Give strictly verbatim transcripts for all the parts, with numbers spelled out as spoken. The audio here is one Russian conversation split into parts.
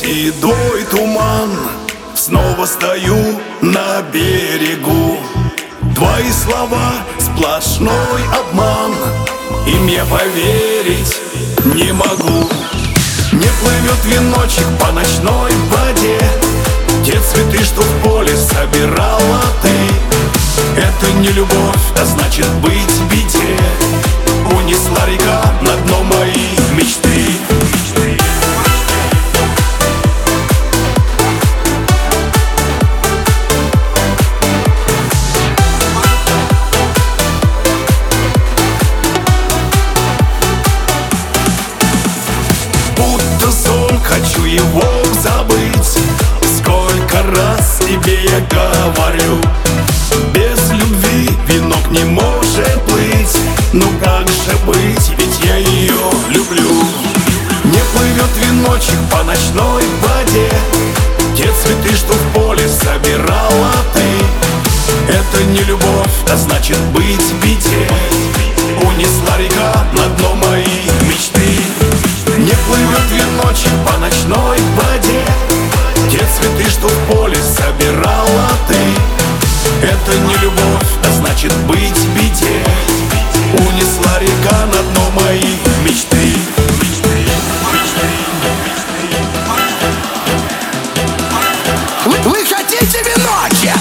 седой туман. Снова стою на берегу. Твои слова сплошной обман, им я поверить не могу. Не плывет веночек по ночной воде, те цветы, что в поле собирала ты. Это не любовь, а значит быть в беде. Унесла река на дно мои мечты. Будто сон, хочу его забыть. Сколько раз тебе я говорю, без любви венок не может плыть. Ну как же быть, ведь я ее люблю. Не плывет веночек по ночной воде, те цветы, что в поле собирала ты. Это не любовь, а значит быть в беде. Унесла река на дно мои мечты. Не плывет веночек по ночной воде, те цветы, что в поле собирала ты. Это не любовь, а значит быть в беде. Унесла река на дно мои мечты. Вы, вы хотите веночек?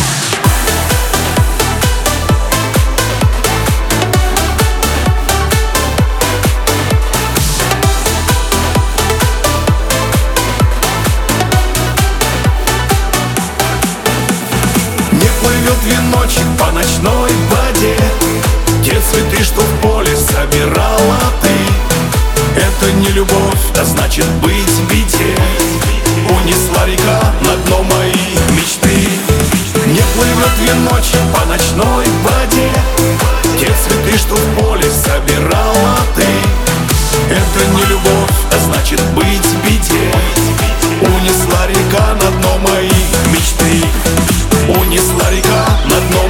Плывет веночек по ночной воде, те цветы, что в поле собирала ты. Это не любовь, а значит быть в беде. Унесла река на дно мои мечты. Не плывет веночек по ночной воде, те цветы, что в поле собирала ты. Это не любовь, а значит быть в беде. Унесла река на дно мои мечты. Унесла река на дно